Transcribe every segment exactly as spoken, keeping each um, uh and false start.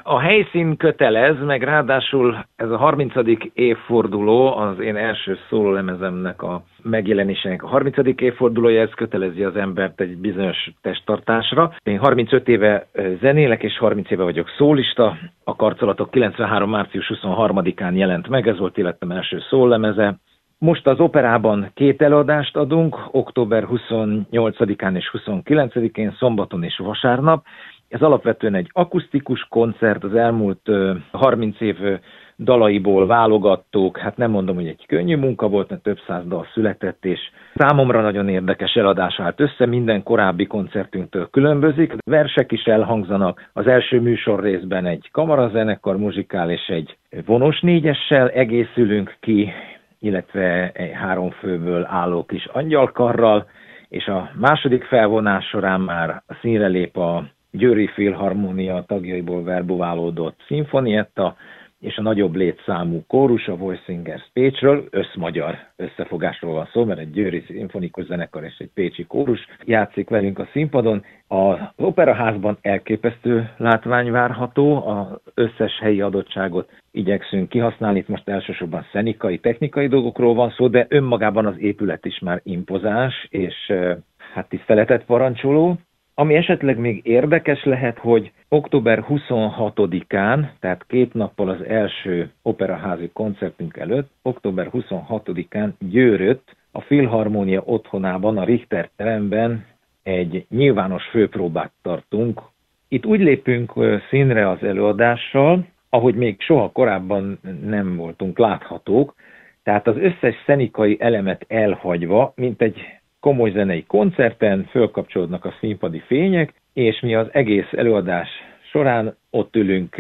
A helyszín kötelez, meg ráadásul ez a harmincadik évforduló az én első szólólemezemnek a megjelenésének a harmincadik évfordulója, ez kötelezi az embert egy bizonyos testtartásra. Én harmincöt éve zenélek, és harminc éve vagyok szólista. A Karcolatok kilencvenhárom március huszonharmadikán jelent meg, ez volt életem első szóllemeze. Most az operában két előadást adunk, október huszonnyolcadikán és huszonkilencedikén, szombaton és vasárnap. Ez alapvetően egy akusztikus koncert, az elmúlt harminc év dalaiból válogattuk, hát nem mondom, hogy egy könnyű munka volt, mert több száz dal született, és számomra nagyon érdekes eladás állt össze, minden korábbi koncertünktől különbözik. Versek is elhangzanak, az első műsor részben egy kamarazenekar muzsikál és egy vonos négyessel egészülünk ki, illetve egy három főből álló kis angyalkarral, és a második felvonás során már a színre lép a Győri Filharmónia tagjaiból verbuválódott szimfonietta, és a nagyobb létszámú kórus, a Voice Singers Pécsről, összmagyar összefogásról van szó, mert egy győri szimfonikus zenekar és egy pécsi kórus játszik velünk a színpadon. Az operaházban elképesztő látvány várható, az összes helyi adottságot igyekszünk kihasználni, itt most elsősorban szenikai, technikai dolgokról van szó, de önmagában az épület is már impozáns, és hát tiszteletet parancsoló. Ami esetleg még érdekes lehet, hogy október huszonhatodikán, tehát két nappal az első operaházi koncertünk előtt, október huszonhatodikán Győrött a Filharmónia otthonában, a Richter teremben egy nyilvános főpróbát tartunk. Itt úgy lépünk színre az előadással, ahogy még soha korábban nem voltunk láthatók, tehát az összes szenikai elemet elhagyva, mint egy komoly zenei koncerten fölkapcsolódnak a színpadi fények, és mi az egész előadás során ott ülünk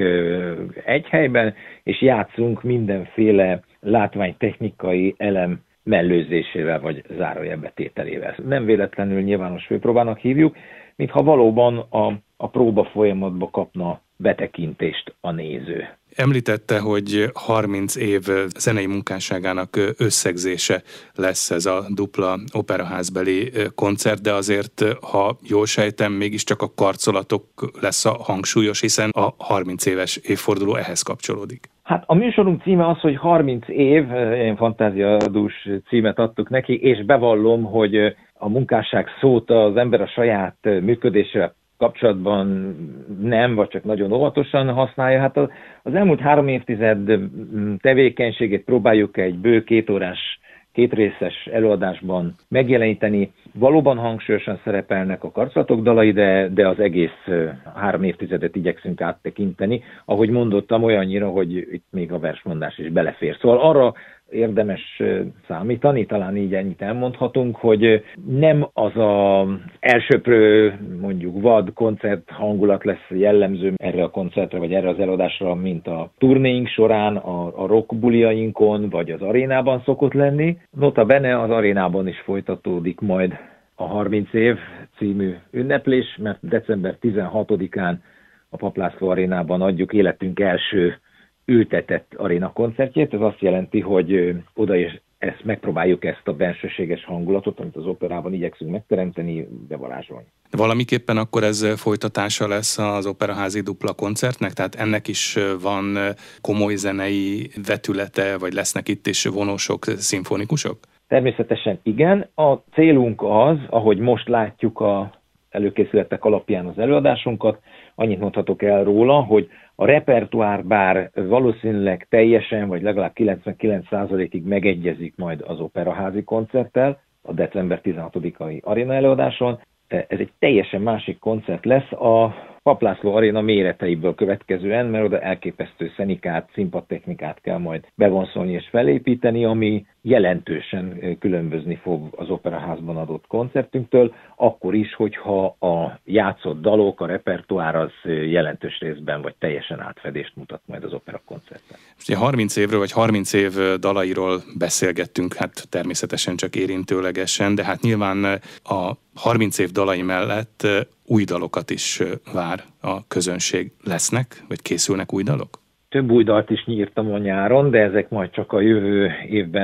egy helyben, és játszunk mindenféle látványtechnikai elem mellőzésével, vagy zárójelbetételével. Nem véletlenül nyilvános főpróbának hívjuk, mintha valóban a, a próba folyamatba kapna betekintést a néző. Említette, hogy harminc év zenei munkásságának összegzése lesz ez a dupla operaházbeli koncert, de azért, ha jól sejtem, mégiscsak a Karcolatok lesz a hangsúlyos, hiszen a harminc éves évforduló ehhez kapcsolódik. Hát a műsorunk címe az, hogy harminc év, ilyen fantáziadús címet adtuk neki, és bevallom, hogy a munkásság szót az ember a saját működésével kapcsolatban nem, vagy csak nagyon óvatosan használja. Hát az, az elmúlt három évtized tevékenységét próbáljuk egy bő kétórás, kétrészes előadásban megjeleníteni. Valóban hangsúlyosan szerepelnek a Karcolatok dalai, de, de az egész három évtizedet igyekszünk áttekinteni. Ahogy mondottam, olyannyira, hogy itt még a versmondás is belefér. Szóval arra érdemes számítani, talán így ennyit elmondhatunk, hogy nem az az elsöprő, mondjuk vad koncert hangulat lesz jellemző erre a koncertre, vagy erre az előadásra, mint a turnéink során, a, a rock buliainkon, vagy az arénában szokott lenni. Nota bene az arénában is folytatódik majd a harminc év című ünneplés, mert december tizenhatodikán a Papp László arénában adjuk életünk első ültetett aréna koncertjét. Ez azt jelenti, hogy oda is ezt megpróbáljuk ezt a bensőséges hangulatot, amit az operában igyekszünk megteremteni, bevarázsolni. Valamiképpen akkor ez folytatása lesz az operaházi dupla koncertnek? Tehát ennek is van komoly zenei vetülete, vagy lesznek itt is vonosok, szimfonikusok? Természetesen igen. A célunk az, ahogy most látjuk a előkészületek alapján az előadásunkat, annyit mondhatok el róla, hogy a repertoár bár valószínűleg teljesen, vagy legalább kilencvenkilenc százalékig megegyezik majd az operaházi koncerttel, a december tizenhatodikai aréna előadáson. Ez egy teljesen másik koncert lesz a Papp László aréna méreteiből következően, mert oda elképesztő szenikát, színpadtechnikát kell majd bevonszolni és felépíteni, ami jelentősen különbözni fog az operaházban adott koncertünktől, akkor is, hogyha a játszott dalok, a repertoár az jelentős részben vagy teljesen átfedést mutat majd az opera koncerten. Ugye harminc évről vagy harminc év dalairól beszélgettünk, hát természetesen csak érintőlegesen, de hát nyilván a harminc év dalai mellett új dalokat is vár a közönség. Lesznek, vagy készülnek új dalok? Több új dalt is nyírtam a nyáron, de ezek majd csak a jövő évben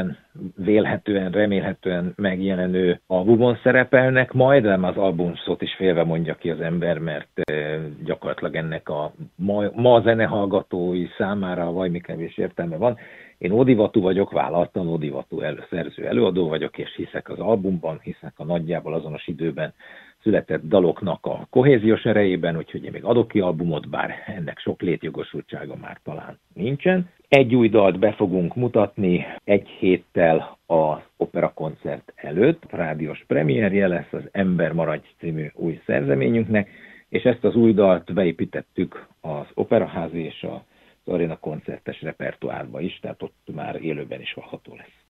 vélhetően, remélhetően megjelenő albumon szerepelnek majd, de az album szót is félve mondja ki az ember, mert gyakorlatilag ennek a ma, ma zenehallgatói számára vaj mi kevés értelme van. Én Ódivatú vagyok, vállaltan Ódivatú előszerző előadó vagyok, és hiszek az albumban, hiszek a nagyjából azonos időben született daloknak a kohéziós erejében, úgyhogy én még adok ki albumot, bár ennek sok létjogosultsága már talán nincsen. Egy új dalt be fogunk mutatni egy héttel az operakoncert előtt. A rádiós premierje lesz az Ember maradj című új szerzeményünknek, és ezt az új dalt beépítettük az Operaházi és az Aréna koncertes repertoárba is, tehát ott már élőben is hallható lesz.